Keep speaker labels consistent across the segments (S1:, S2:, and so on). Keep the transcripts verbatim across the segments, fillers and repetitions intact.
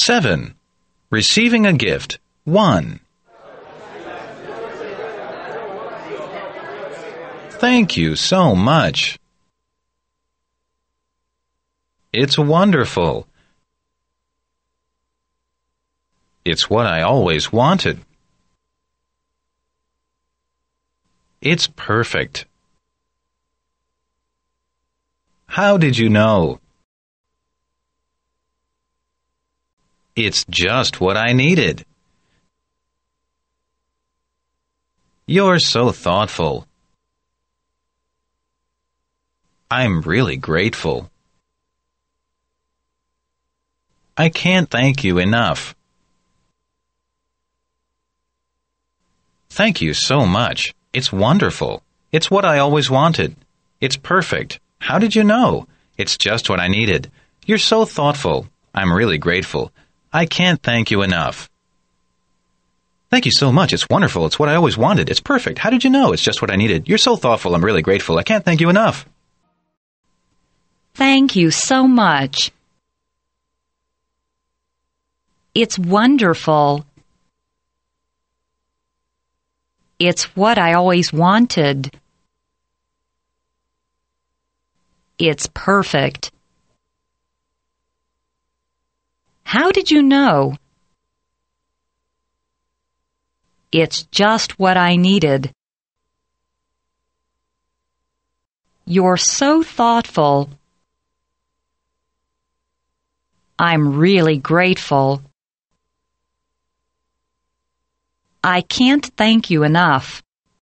S1: seven. Receiving a gift. one. Thank you so much. It's wonderful. It's what I always wanted. It's perfect. How did you know? It's just what I needed. You're so thoughtful. I'm really grateful. I can't thank you enough. Thank you so much. It's wonderful. It's what I always wanted. It's perfect. How did you know? It's just what I needed. You're so thoughtful. I'm really grateful. I can't thank you enough. Thank you so much. It's wonderful. It's what I always wanted. It's perfect. How did you know? It's just what I needed. You're so thoughtful. I'm really grateful. I can't thank you enough.
S2: Thank you so much. It's wonderful. It's what I always wanted. It's perfect. How did you know? It's just what I needed. You're so thoughtful. I'm really grateful. I can't thank you enough.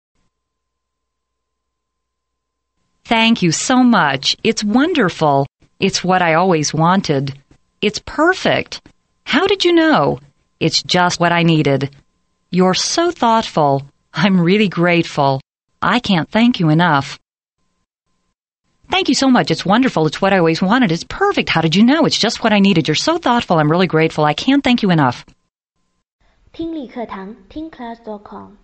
S2: Thank you so much. It's wonderful. It's what I always wanted. It's perfect. How did you know? It's just what I needed. You're so thoughtful. I'm really grateful. I can't thank you enough. Thank you so much. It's wonderful. It's what I always wanted. It's perfect. How did you know? It's just what I needed. You're so thoughtful. I'm really grateful. I can't thank you enough.
S3: 听力课堂听 class dot com